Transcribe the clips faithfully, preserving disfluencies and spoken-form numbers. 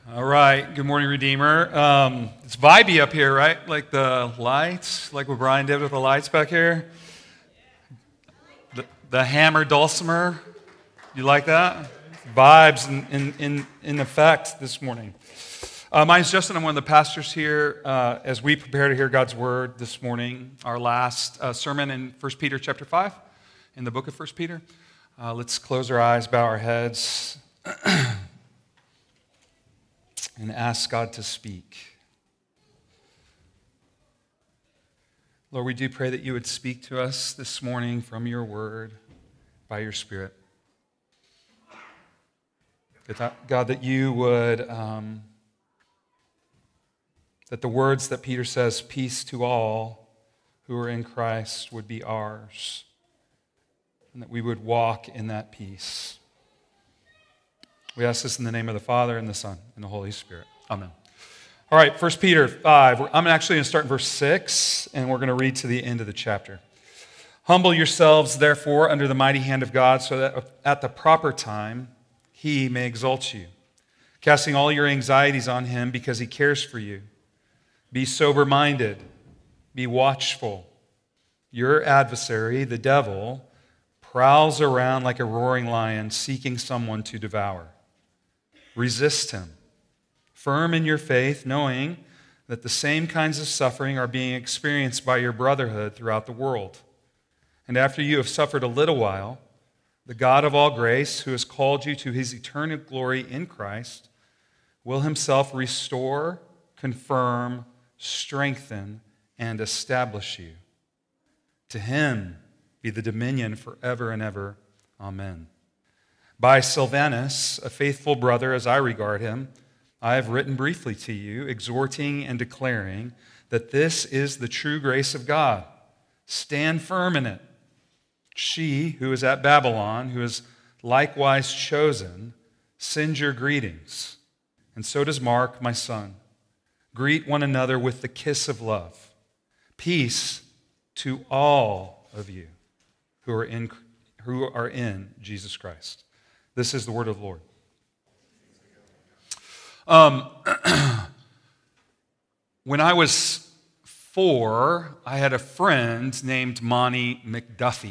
All right. Good morning, Redeemer. Um, it's vibey up here, right? Like the lights, like what Brian did with the lights back here. The, the hammer dulcimer. You like that? Vibes in, in, in, in effect this morning. Uh, my name's Justin. I'm one of the pastors here. Uh, as we prepare to hear God's word this morning, our last uh, sermon in First Peter chapter five, in the book of First Peter. Uh, let's close our eyes, bow our heads, and ask God to speak. Lord, we do pray that you would speak to us this morning from your word by your Spirit. God, that you would, um, that the words that Peter says, peace to all who are in Christ, would be ours, and that we would walk in that peace. We ask this in the name of the Father, and the Son, and the Holy Spirit. Amen. All right, First Peter five. I'm actually going to start in verse six, and we're going to read to the end of the chapter. Humble yourselves, therefore, under the mighty hand of God, so that at the proper time he may exalt you, casting all your anxieties on him because he cares for you. Be sober-minded. Be watchful. Your adversary, the devil, prowls around like a roaring lion, seeking someone to devour. Resist him, firm in your faith, knowing that the same kinds of suffering are being experienced by your brotherhood throughout the world. And after you have suffered a little while, the God of all grace, who has called you to his eternal glory in Christ, will himself restore, confirm, strengthen, and establish you. To him be the dominion forever and ever. Amen. By Silvanus, a faithful brother as I regard him, I have written briefly to you, exhorting and declaring that this is the true grace of God. Stand firm in it. She who is at Babylon, who is likewise chosen, sends your greetings. And so does Mark, my son. Greet one another with the kiss of love. Peace to all of you who are in, who are in Jesus Christ. This is the word of the Lord. Um, when I was four, I had a friend named Monty McDuffie.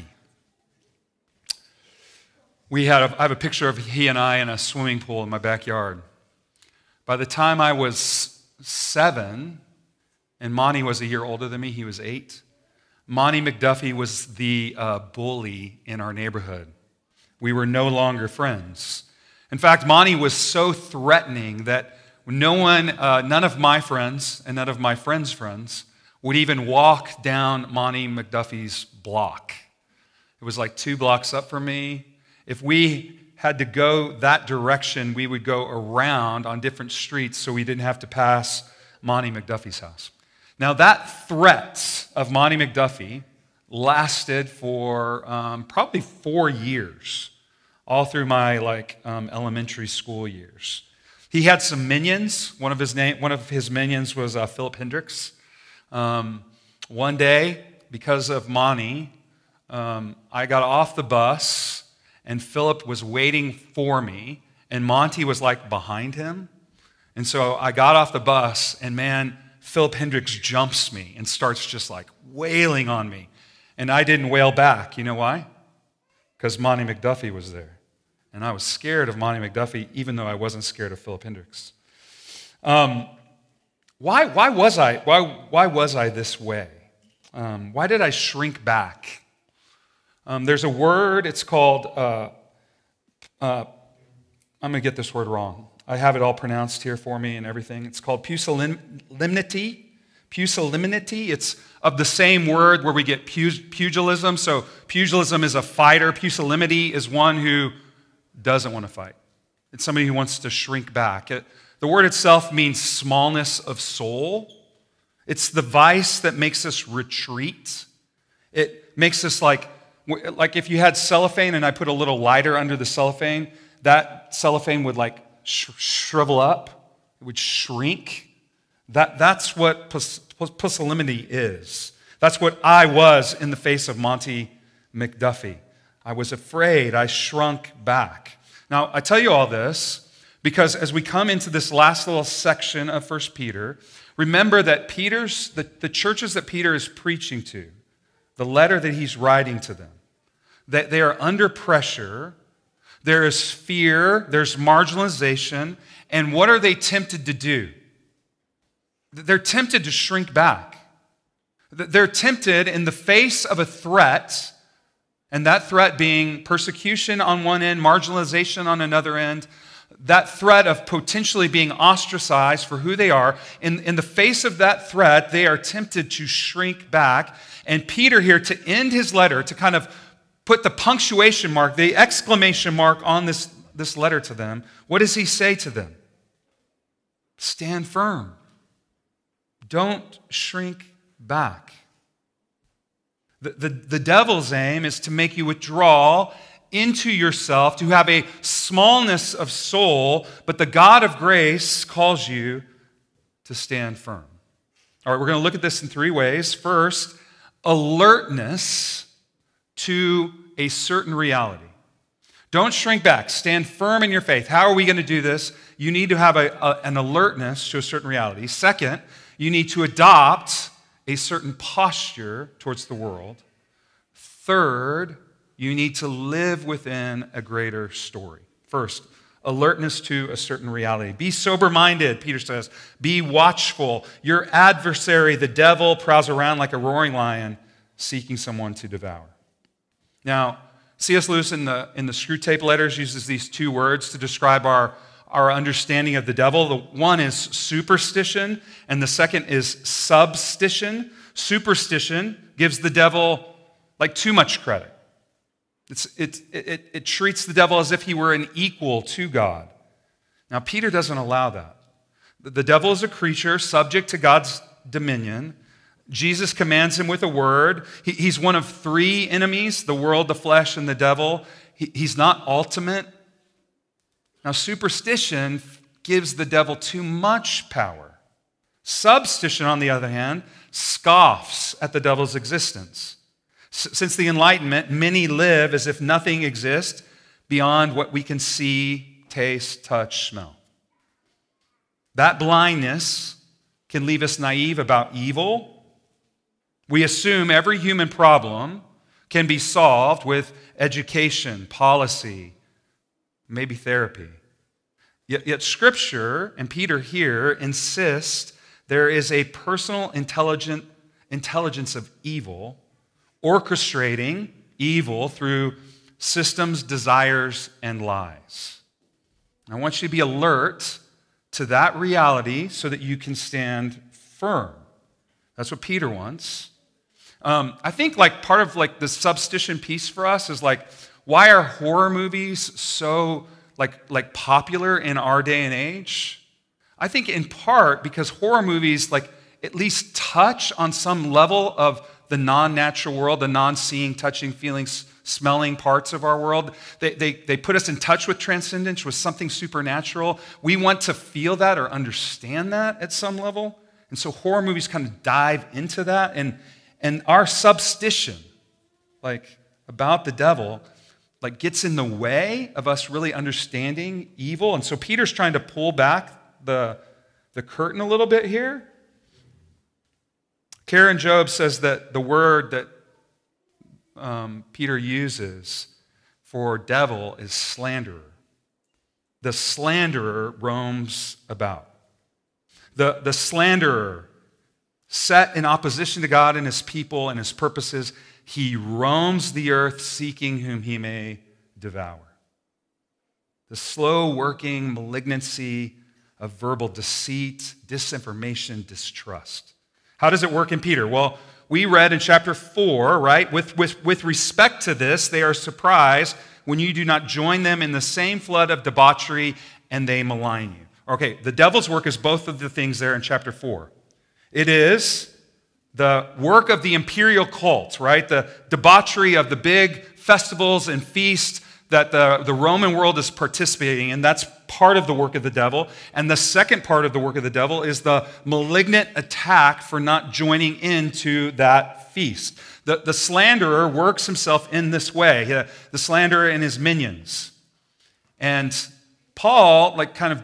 We had a, I have a picture of he and I in a swimming pool in my backyard. By the time I was seven, and Monty was a year older than me, he was eight, Monty McDuffie was the uh, bully in our neighborhood. We were no longer friends. In fact, Monty was so threatening that no one, uh, none of my friends and none of my friends' friends would even walk down Monty McDuffie's block. It was like two blocks up from me. If we had to go that direction, we would go around on different streets so we didn't have to pass Monty McDuffie's house. Now, that threat of Monty McDuffie lasted for um, probably four years, all through my like um, elementary school years. He had some minions. One of his name, one of his minions was uh, Philip Hendricks. Um, one day, because of Monty, um, I got off the bus, and Philip was waiting for me, and Monty was like behind him. And so I got off the bus, and man, Philip Hendricks jumps me and starts just like wailing on me. And I didn't wail back. You know why? Because Monty McDuffie was there. And I was scared of Monty McDuffie, even though I wasn't scared of Philip Hendricks. Um, why, why, was I, why, why was I this way? Um, why did I shrink back? Um, there's a word, it's called, uh, uh, I'm going to get this word wrong. I have it all pronounced here for me and everything. It's called pusillanimity. Pusillanimity. It's of the same word where we get pugilism. So pugilism is a fighter. Pusillanimity is one who doesn't want to fight. It's somebody who wants to shrink back. It, the word itself means smallness of soul. It's the vice that makes us retreat. It makes us like, like if you had cellophane and I put a little lighter under the cellophane, that cellophane would like sh- shrivel up. It would shrink. That, that's what pus- pusillanimity is. That's what I was in the face of Monty McDuffie. I was afraid. I shrunk back. Now, I tell you all this Because as we come into this last little section of First Peter, remember that Peter's, the, the churches that Peter is preaching to, the letter that he's writing to them, that they are under pressure, there is fear, there's marginalization, and what are they tempted to do? They're tempted to shrink back. They're tempted in the face of a threat, and that threat being persecution on one end, marginalization on another end, that threat of potentially being ostracized for who they are. In, in the face of that threat, they are tempted to shrink back. And Peter here, to end his letter, to kind of put the punctuation mark, the exclamation mark on this, this letter to them, what does he say to them? Stand firm. Don't shrink back. The, the, the devil's aim is to make you withdraw into yourself, to have a smallness of soul, but the God of grace calls you to stand firm. All right, we're going to look at this in three ways. First, alertness to a certain reality. Don't shrink back. Stand firm in your faith. How are we going to do this? You need to have a, a, an alertness to a certain reality. Second, you need to adopt a certain posture towards the world. Third, you need to live within a greater story. First, alertness to a certain reality. Be sober-minded, Peter says. Be watchful. Your adversary, the devil, prowls around like a roaring lion, seeking someone to devour. Now, C S Lewis in the, in the Screwtape Letters uses these two words to describe our, our understanding of the devil. The one is superstition, and the second is substition. Superstition gives the devil like too much credit. It's, it, it, it treats the devil as if he were an equal to God. Now, Peter doesn't allow that. The devil is a creature subject to God's dominion. Jesus commands him with a word. He, he's one of three enemies, the world, the flesh, and the devil. He, he's not ultimate. Now, superstition gives the devil too much power. Substition, on the other hand, scoffs at the devil's existence. S- since the Enlightenment, many live as if nothing exists beyond what we can see, taste, touch, smell. That blindness can leave us naive about evil. We assume every human problem can be solved with education, policy, maybe therapy. Yet, yet Scripture, and Peter here, insist there is a personal intelligent, intelligence of evil, orchestrating evil through systems, desires, and lies. I want you to be alert to that reality so that you can stand firm. That's what Peter wants. Um, I think like part of like the substition piece for us is like, why are horror movies so like, like popular in our day and age? I think in part because horror movies like at least touch on some level of the non-natural world, the non-seeing, touching, feeling, smelling parts of our world. They, they, they put us in touch with transcendence, with something supernatural. We want to feel that or understand that at some level. And so horror movies kind of dive into that. And, and our substition, like about the devil, like gets in the way of us really understanding evil. And so Peter's trying to pull back the, the curtain a little bit here. Karen Job says that the word that um, Peter uses for devil is slanderer. The slanderer roams about. The, the slanderer, set in opposition to God and his people and his purposes, he roams the earth seeking whom he may devour. The slow-working malignancy of verbal deceit, disinformation, distrust. How does it work in Peter? Well, we read in chapter four, right? With, with, with respect to this, they are surprised when you do not join them in the same flood of debauchery and they malign you. Okay, the devil's work is both of the things there in chapter four. It is the work of the imperial cult, right? The debauchery of the big festivals and feasts that the, the Roman world is participating in. That's part of the work of the devil. And the second part of the work of the devil is the malignant attack for not joining into that feast. The, the slanderer works himself in this way, the slanderer and his minions. And Paul, like kind of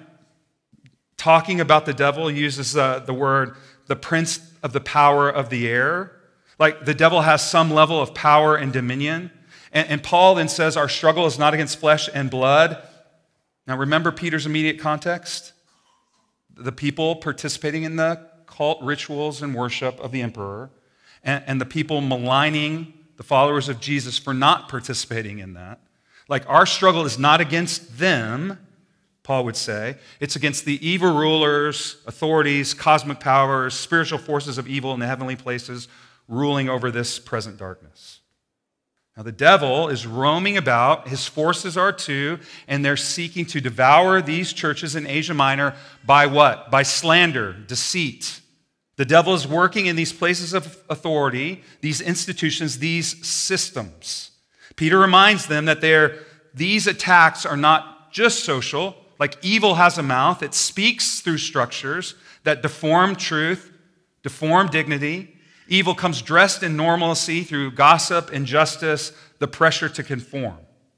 talking about the devil, uses uh, the word, the prince of the power of the air. Like the devil has some level of power and dominion. And, and Paul then says, our struggle is not against flesh and blood. Now remember Peter's immediate context? The people participating in the cult rituals and worship of the emperor, and, and the people maligning the followers of Jesus for not participating in that. Like our struggle is not against them, Paul would say. It's against the evil rulers, authorities, cosmic powers, spiritual forces of evil in the heavenly places ruling over this present darkness. Now, the devil is roaming about. His forces are too, and they're seeking to devour these churches in Asia Minor by what? By slander, deceit. The devil is working in these places of authority, these institutions, these systems. Peter reminds them that they're, these attacks are not just social. Like evil has a mouth. It speaks through structures that deform truth, deform dignity. Evil comes dressed in normalcy through gossip, injustice, the pressure to conform.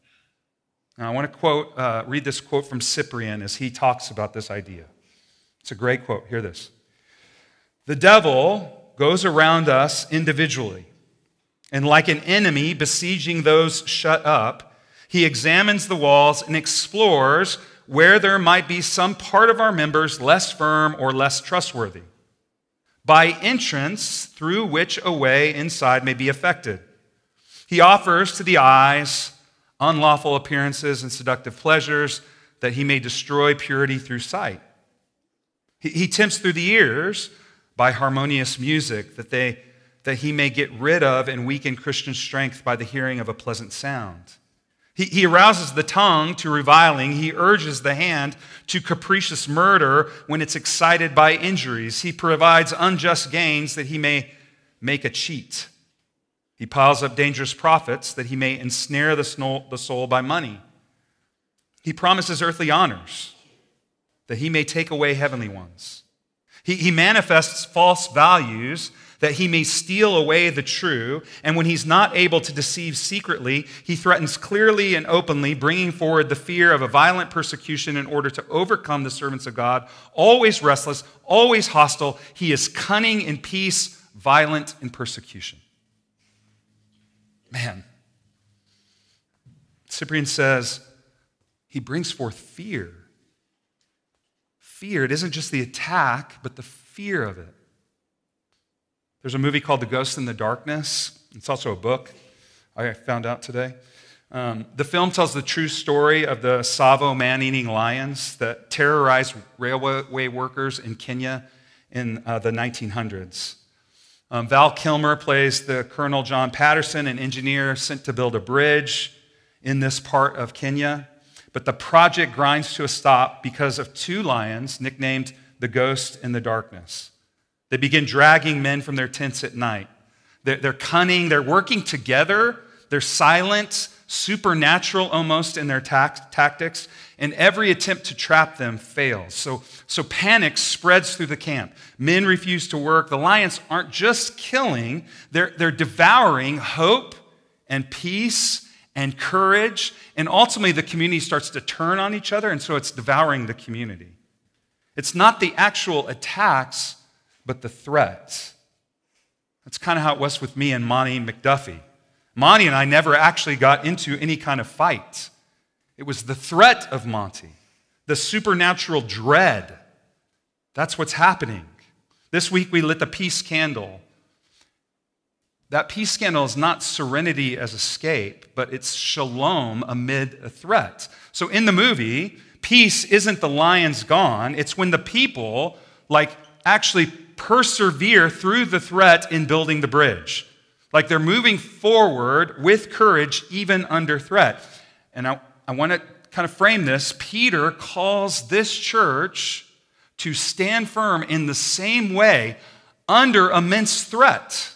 Now, I want to quote, uh, read this quote from Cyprian as he talks about this idea. It's a great quote. Hear this. The devil goes around us individually, and like an enemy besieging those shut up, he examines the walls and explores where there might be some part of our members less firm or less trustworthy, by entrance through which a way inside may be effected. He offers to the eyes unlawful appearances and seductive pleasures that he may destroy purity through sight. He, he tempts through the ears by harmonious music that, they, that he may get rid of and weaken Christian strength by the hearing of a pleasant sound. He, he arouses the tongue to reviling. He urges the hand to capricious murder when it's excited by injuries. He provides unjust gains that he may make a cheat. He piles up dangerous profits that he may ensnare the soul by money. He promises earthly honors that he may take away heavenly ones. He, he manifests false values that he may steal away the true, and when he's not able to deceive secretly, he threatens clearly and openly, bringing forward the fear of a violent persecution in order to overcome the servants of God. Always restless, always hostile, he is cunning in peace, violent in persecution. Man, Cyprian says he brings forth fear. Fear, it isn't just the attack, but the fear of it. There's a movie called The Ghost in the Darkness. It's also a book, I found out today. Um, the film tells the true story of the Tsavo man-eating lions that terrorized railway workers in Kenya in uh, the nineteen hundreds. Um, Val Kilmer plays the Colonel John Patterson, an engineer sent to build a bridge in this part of Kenya. But the project grinds to a stop because of two lions nicknamed the Ghost in the Darkness. They begin dragging men from their tents at night. They're, they're cunning, they're working together, they're silent, supernatural almost in their tact- tactics, and every attempt to trap them fails. So, so panic spreads through the camp. Men refuse to work. The lions aren't just killing, they're, they're devouring hope and peace and courage, and ultimately the community starts to turn on each other, and so it's devouring the community. It's not the actual attacks, but the threat. That's kind of how it was with me and Monty McDuffie. Monty and I never actually got into any kind of fight. It was the threat of Monty, the supernatural dread. That's what's happening. This week we lit the peace candle. That peace candle is not serenity as escape, but it's shalom amid a threat. So in the movie, peace isn't the lions gone. It's when the people, like, actually persevere through the threat in building the bridge. Like they're moving forward with courage even under threat. And I, I want to kind of frame this. Peter calls this church to stand firm in the same way under immense threat.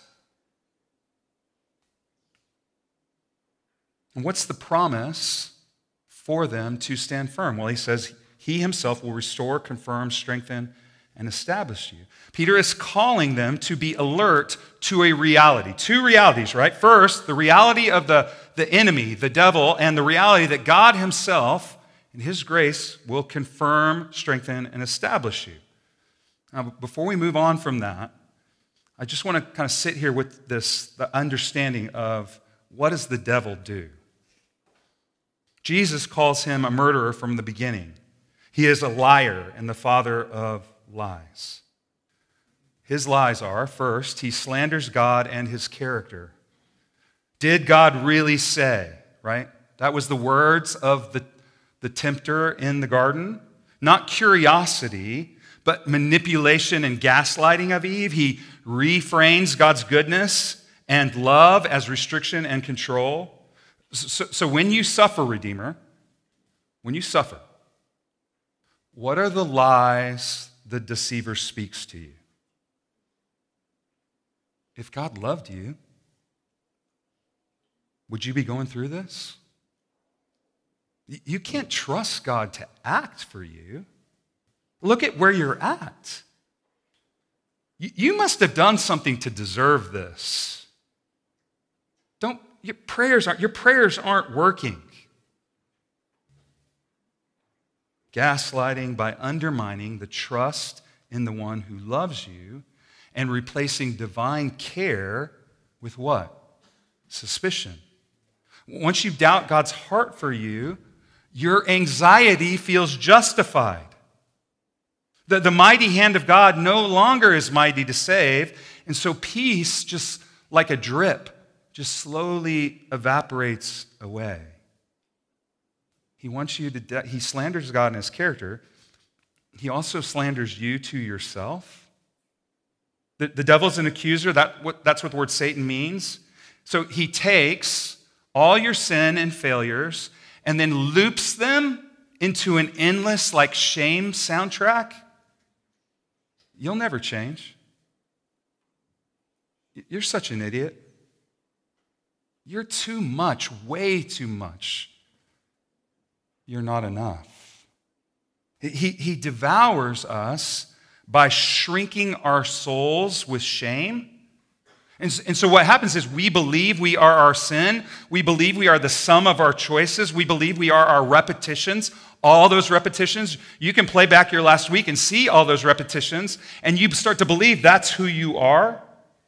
And what's the promise for them to stand firm? Well, he says he himself will restore, confirm, strengthen, and establish you. Peter is calling them to be alert to a reality. Two realities, right? First, the reality of the, the enemy, the devil, and the reality that God himself, And his grace will confirm, strengthen, and establish you. Now, before we move on from that, I just want to kind of sit here with this, the understanding of what does the devil do? Jesus calls him a murderer from the beginning. He is a liar and the father of lies. His lies are, first, he slanders God and his character. Did God really say, right? That was the words of the, the tempter in the garden. Not curiosity, but manipulation and gaslighting of Eve. He reframes God's goodness and love as restriction and control. So, so when you suffer, Redeemer, when you suffer, what are the lies the deceiver speaks to you? If God loved you, would you be going through this? You can't trust God to act for you. Look at where you're at. You must have done something to deserve this. Don't, your prayers aren't, your prayers aren't working. Gaslighting by undermining the trust in the one who loves you and replacing divine care with what? Suspicion. Once you doubt God's heart for you, your anxiety feels justified. The, the mighty hand of God no longer is mighty to save, and so peace, just like a drip, just slowly evaporates away. He wants you to, de- he slanders God and his character. He also slanders you to yourself. The, the devil's an accuser. That, what, that's what the word Satan means. So he takes all your sin and failures and then loops them into an endless, like, shame soundtrack. You'll never change. You're such an idiot. You're too much, way too much. You're not enough. He, he devours us by shrinking our souls with shame. And, and so what happens is we believe we are our sin. We believe we are the sum of our choices. We believe we are our repetitions. All those repetitions, you can play back your last week and see all those repetitions, and you start to believe that's who you are.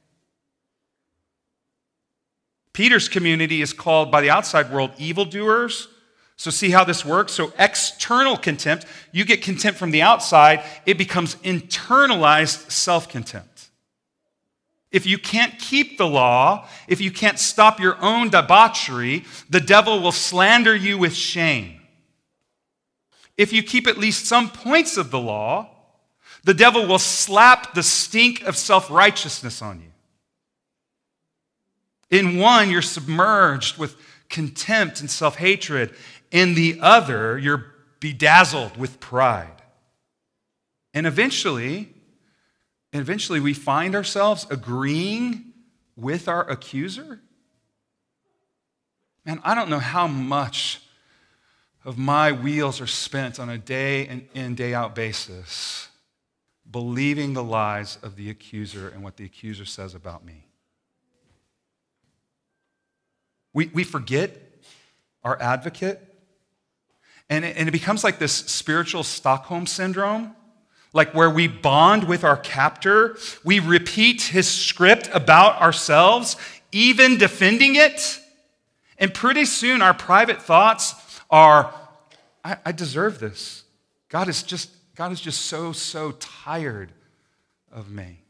Peter's community is called by the outside world evildoers. So see how this works? So external contempt, you get contempt from the outside, it becomes internalized self-contempt. If you can't keep the law, if you can't stop your own debauchery, the devil will slander you with shame. If you keep at least some points of the law, the devil will slap the stink of self-righteousness on you. In one, you're submerged with contempt and self-hatred. In the other, you're bedazzled with pride. And eventually, eventually we find ourselves agreeing with our accuser. Man, I don't know how much of my wheels are spent on a day in, in, day out basis believing the lies of the accuser and what the accuser says about me. We, we forget our advocate, and it, and it becomes like this spiritual Stockholm syndrome, like where we bond with our captor, we repeat his script about ourselves, even defending it, and pretty soon our private thoughts are, I, I deserve this. God is just, God is just so, so tired of me.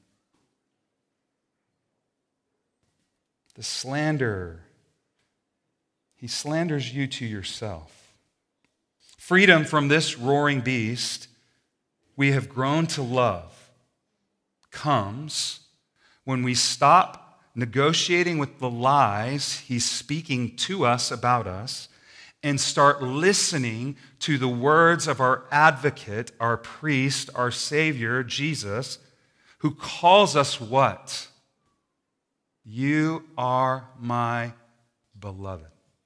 The slander, he slanders you to yourself. Freedom from this roaring beast we have grown to love comes when we stop negotiating with the lies he's speaking to us about us and start listening to the words of our advocate, our priest, our Savior, Jesus, who calls us what? You are my beloved.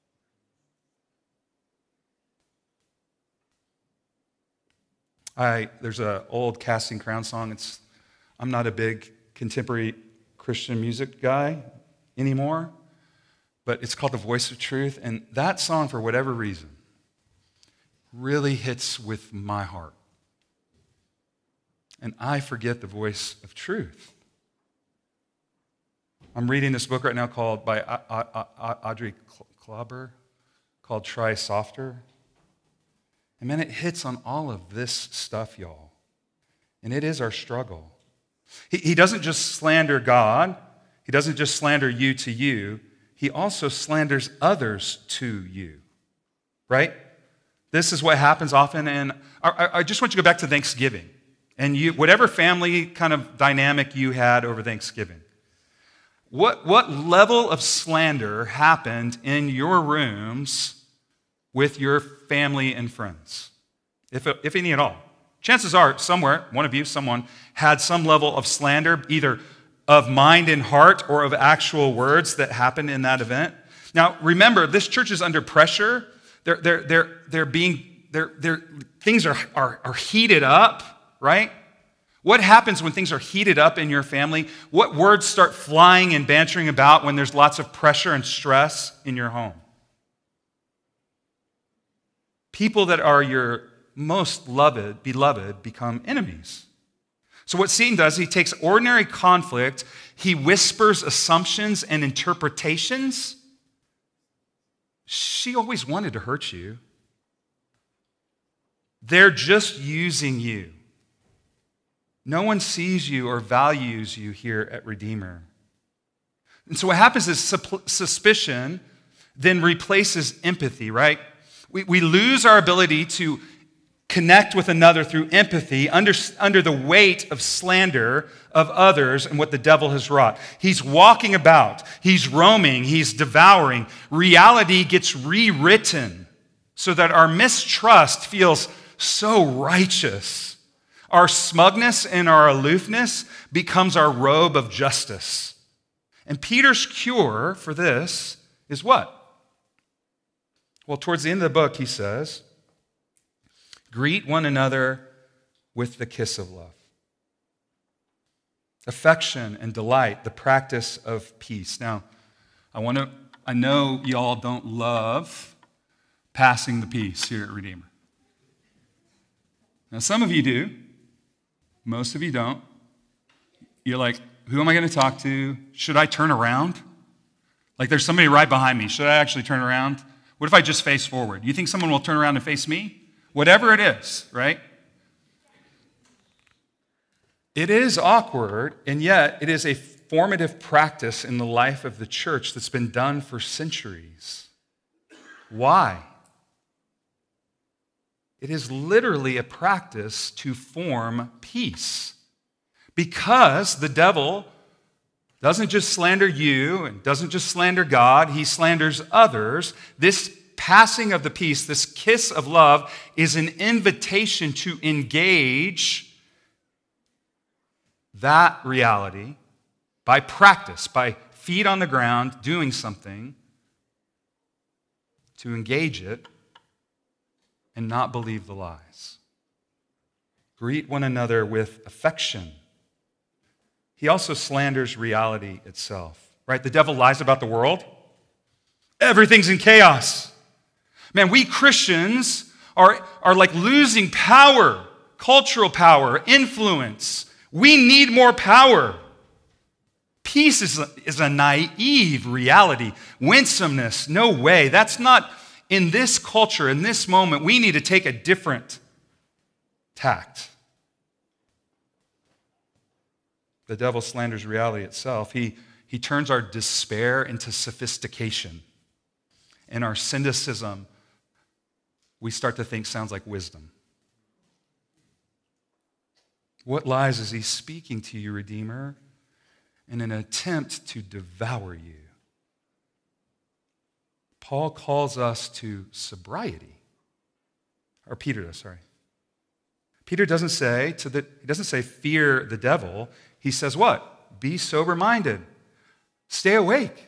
I, there's an old Casting Crown song. It's, I'm not a big contemporary Christian music guy anymore, but it's called The Voice of Truth. And that song, for whatever reason, really hits with my heart. And I forget the voice of truth. I'm reading this book right now called by Audrey Klauber called Try Softer. And man, it hits on all of this stuff, y'all. And it is our struggle. He, he doesn't just slander God. He doesn't just slander you to you. He also slanders others to you. Right? This is what happens often. And I, I just want you to go back to Thanksgiving. And you, whatever family kind of dynamic you had over Thanksgiving. What, what level of slander happened in your rooms with your family and friends? If, if any at all. Chances are somewhere, one of you, someone, had some level of slander, either of mind and heart or of actual words that happened in that event. Now, remember, this church is under pressure. They're, they're, they're, they're being, they're, they're, things are, are, are heated up, right? What happens when things are heated up in your family? What words start flying and bantering about when there's lots of pressure and stress in your home? People that are your most loved, beloved, become enemies. So what Satan does, he takes ordinary conflict, he whispers assumptions and interpretations. She always wanted to hurt you. They're just using you. No one sees you or values you here at Redeemer. And so what happens is suspicion then replaces empathy, right? We, we lose our ability to connect with another through empathy under, under the weight of slander of others and what the devil has wrought. He's walking about. He's roaming. He's devouring. Reality gets rewritten so that our mistrust feels so righteous. Our smugness and our aloofness becomes our robe of justice. And Peter's cure for this is what? Well, towards the end of the book, he says, greet one another with the kiss of love. Affection and delight, the practice of peace. Now, I want to, I know y'all don't love passing the peace here at Redeemer. Now, some of you do. Most of you don't. You're like, who am I going to talk to? Should I turn around? Like there's somebody right behind me. Should I actually turn around? What if I just face forward? You think someone will turn around and face me? Whatever it is, right? It is awkward, and yet it is a formative practice in the life of the church that's been done for centuries. Why? It is literally a practice to form peace. Because the devil doesn't just slander you and doesn't just slander God, he slanders others. This passing of the peace, this kiss of love, is an invitation to engage that reality by practice, by feet on the ground, doing something to engage it and not believe the lies. Greet one another with affection. He also slanders reality itself, right? The devil lies about the world. Everything's in chaos. Man, we Christians are, are like losing power, cultural power, influence. We need more power. Peace is a, is a naive reality. Winsomeness, no way. That's not in this culture, in this moment. We need to take a different tact. The devil slanders reality itself. He, he turns our despair into sophistication. And our cynicism, we start to think sounds like wisdom. What lies is he speaking to you, Redeemer, in an attempt to devour you? Paul calls us to sobriety. Or Peter does, sorry. Peter doesn't say to the, he doesn't say fear the devil. He says what? Be sober-minded. Stay awake.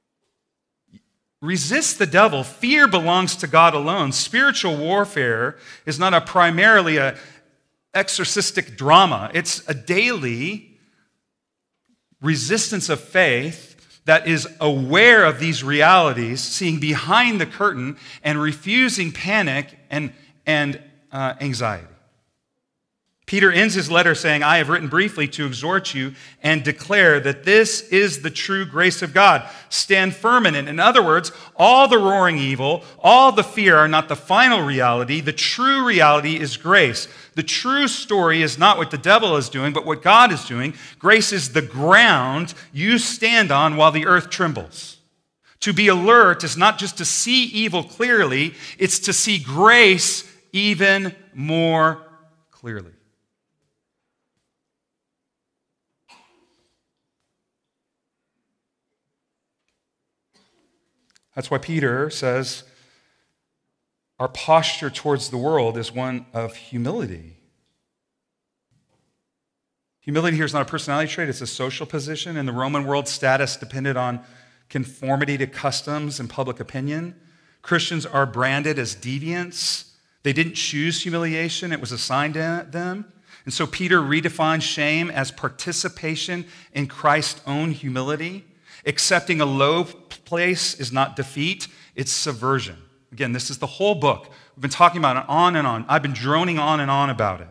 Resist the devil. Fear belongs to God alone. Spiritual warfare is not a primarily a exorcistic drama. It's a daily resistance of faith that is aware of these realities, seeing behind the curtain and refusing panic and, and uh, anxiety. Peter ends his letter saying, I have written briefly to exhort you and declare that this is the true grace of God. Stand firm in it. In other words, all the roaring evil, all the fear are not the final reality. The true reality is grace. The true story is not what the devil is doing, but what God is doing. Grace is the ground you stand on while the earth trembles. To be alert is not just to see evil clearly, it's to see grace even more clearly. That's why Peter says our posture towards the world is one of humility. Humility here is not a personality trait, it's a social position. In the Roman world, status depended on conformity to customs and public opinion. Christians are branded as deviants. They didn't choose humiliation, it was assigned to them. And so Peter redefines shame as participation in Christ's own humility. Accepting a low place is not defeat, it's subversion. Again, this is the whole book. We've been talking about it on and on. I've been droning on and on about it.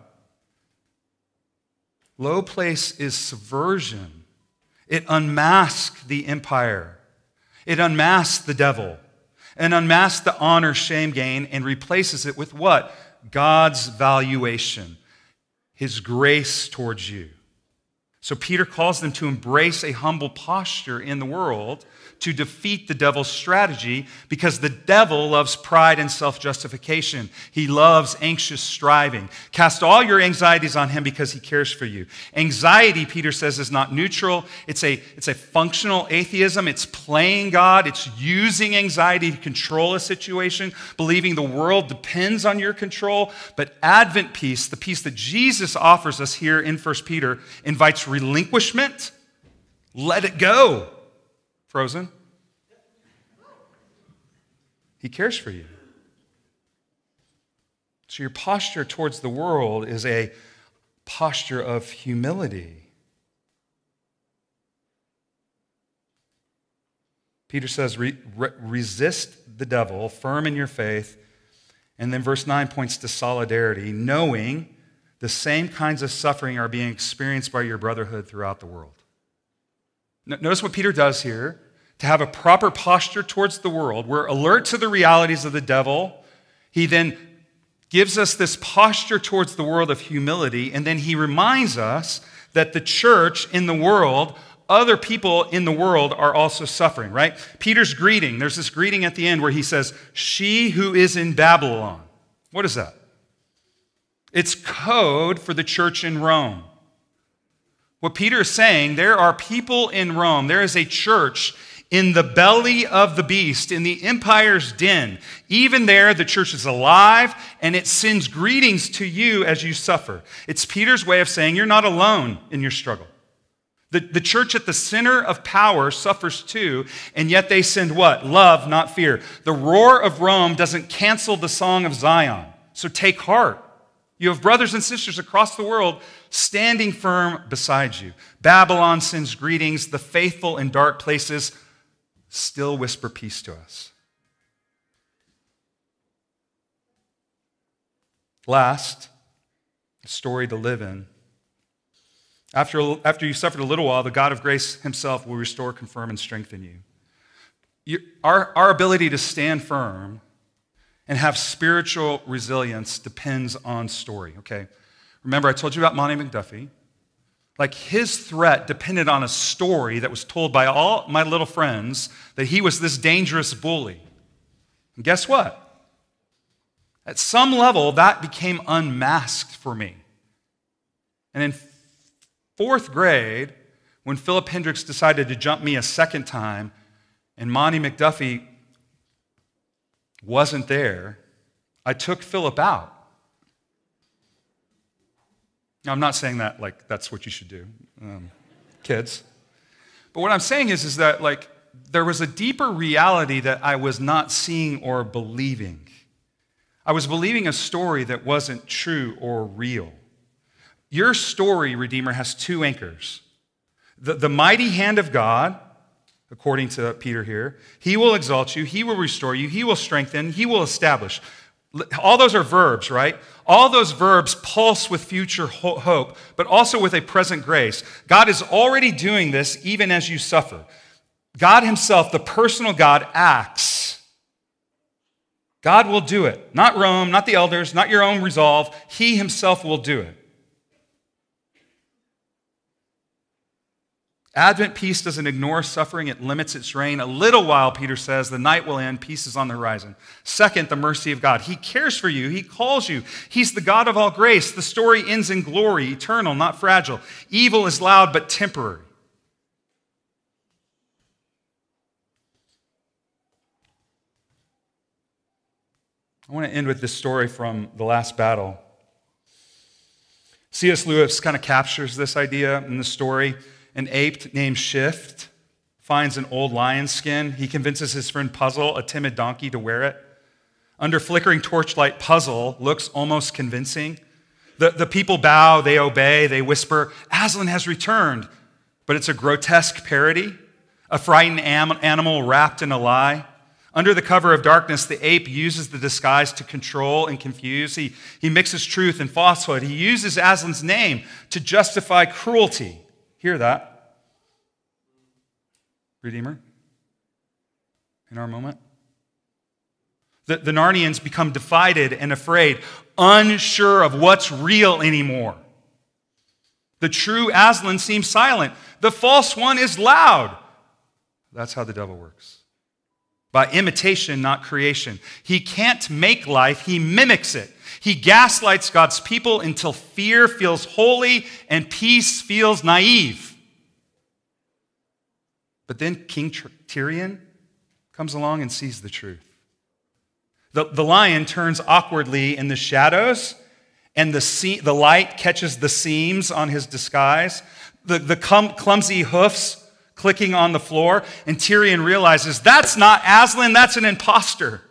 Low place is subversion. It unmasks the empire. It unmasks the devil. And unmasks the honor, shame gain and replaces it with what? God's valuation, his grace towards you. So Peter calls them to embrace a humble posture in the world to defeat the devil's strategy, because the devil loves pride and self-justification. He loves anxious striving. Cast all your anxieties on him because he cares for you. Anxiety, Peter says, is not neutral. It's a, it's a functional atheism. It's playing God. It's using anxiety to control a situation, believing the world depends on your control. But Advent peace, the peace that Jesus offers us here in First Peter, invites relinquishment. Let it go. Frozen? He cares for you. So your posture towards the world is a posture of humility. Peter says, re- re- resist the devil, firm in your faith. And then verse nine points to solidarity, knowing the same kinds of suffering are being experienced by your brotherhood throughout the world. Notice what Peter does here. To have a proper posture towards the world, we're alert to the realities of the devil. He then gives us this posture towards the world of humility, and then he reminds us that the church in the world, other people in the world are also suffering, right? Peter's greeting, there's this greeting at the end where he says, she who is in Babylon. What is that? It's code for the church in Rome. What Peter is saying, there are people in Rome, there is a church in the belly of the beast, in the empire's den. Even there, the church is alive, and it sends greetings to you as you suffer. It's Peter's way of saying you're not alone in your struggle. The, the church at the center of power suffers too, and yet they send what? Love, not fear. The roar of Rome doesn't cancel the song of Zion, so take heart. You have brothers and sisters across the world standing firm beside you. Babylon sends greetings. The faithful in dark places still whisper peace to us. Last, a story to live in. After, after you've suffered a little while, the God of grace himself will restore, confirm, and strengthen you. you our, our ability to stand firm and have spiritual resilience depends on story, okay? Remember, I told you about Monty McDuffie. Like, his threat depended on a story that was told by all my little friends that he was this dangerous bully. And guess what? At some level, that became unmasked for me. And in fourth grade, when Philip Hendricks decided to jump me a second time, and Monty McDuffie wasn't there, I took Philip out. Now, I'm not saying that like that's what you should do, um, kids. But what I'm saying is, is that like there was a deeper reality that I was not seeing or believing. I was believing a story that wasn't true or real. Your story, Redeemer, has two anchors. The, the mighty hand of God, according to Peter here, he will exalt you, he will restore you, he will strengthen, he will establish. All those are verbs, right? All those verbs pulse with future hope, but also with a present grace. God is already doing this even as you suffer. God himself, the personal God, acts. God will do it. Not Rome, not the elders, not your own resolve. He himself will do it. Advent peace doesn't ignore suffering, it limits its reign. A little while, Peter says, the night will end, peace is on the horizon. Second, the mercy of God. He cares for you, he calls you. He's the God of all grace. The story ends in glory, eternal, not fragile. Evil is loud, but temporary. I want to end with this story from The Last Battle. C S Lewis kind of captures this idea in the story. An ape named Shift finds an old lion skin. He convinces his friend Puzzle, a timid donkey, to wear it. Under flickering torchlight, Puzzle looks almost convincing. The, the people bow, they obey, they whisper, Aslan has returned. But it's a grotesque parody, a frightened am- animal wrapped in a lie. Under the cover of darkness, the ape uses the disguise to control and confuse. He, he mixes truth and falsehood. He uses Aslan's name to justify cruelty. Hear that? Redeemer? In our moment? The, the Narnians become divided and afraid, unsure of what's real anymore. The true Aslan seems silent. The false one is loud. That's how the devil works. By imitation, not creation. He can't make life, he mimics it. He gaslights God's people until fear feels holy and peace feels naive. But then King Tyrion comes along and sees the truth. The, the lion turns awkwardly in the shadows, and the, se- the light catches the seams on his disguise. The, the clum- clumsy hoofs clicking on the floor, and Tyrion realizes that's not Aslan, that's an imposter.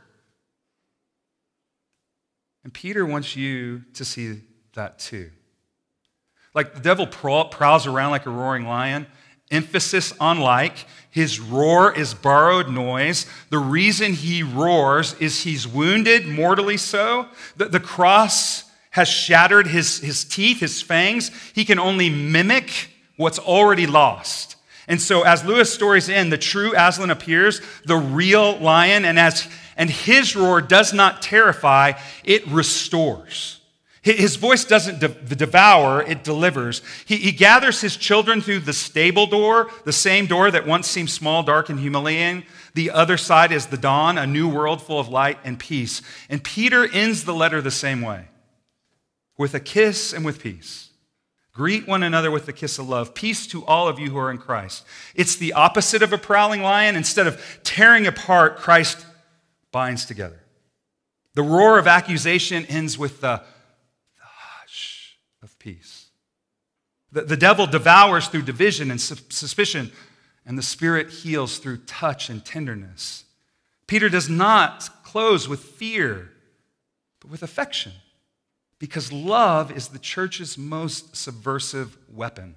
And Peter wants you to see that too. Like the devil prowls around like a roaring lion, emphasis on like. His roar is borrowed noise. The reason he roars is he's wounded, mortally so. The, the cross has shattered his, his teeth, his fangs. He can only mimic what's already lost. And so as Lewis' stories end, the true Aslan appears, the real lion, and as and his roar does not terrify, it restores. His voice doesn't de- devour, it delivers. He, he gathers his children through the stable door, the same door that once seemed small, dark, and humiliating. The other side is the dawn, a new world full of light and peace. And Peter ends the letter the same way, with a kiss and with peace. Greet one another with the kiss of love. Peace to all of you who are in Christ. It's the opposite of a prowling lion. Instead of tearing apart, Christ binds together. The roar of accusation ends with the, the hush of peace. The, the devil devours through division and su- suspicion, and the Spirit heals through touch and tenderness. Peter does not close with fear, but with affection, because love is the church's most subversive weapon.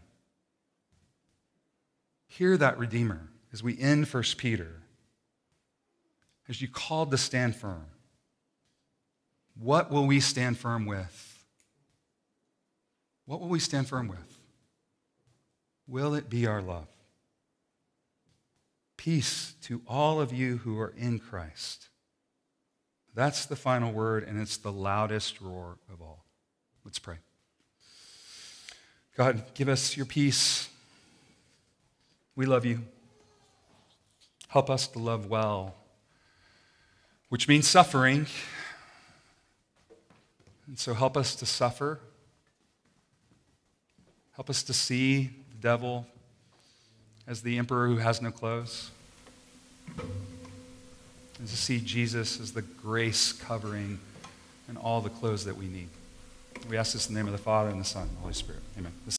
Hear that, Redeemer, as we end First Peter. As you called to stand firm, what will we stand firm with? What will we stand firm with? Will it be our love? Peace to all of you who are in Christ. That's the final word, and it's the loudest roar of all. Let's pray. God, give us your peace. We love you. Help us to love well, which means suffering. And so help us to suffer. Help us to see the devil as the emperor who has no clothes, and to see Jesus as the grace covering and all the clothes that we need. We ask this in the name of the Father, and the Son, and the Holy Spirit. Amen.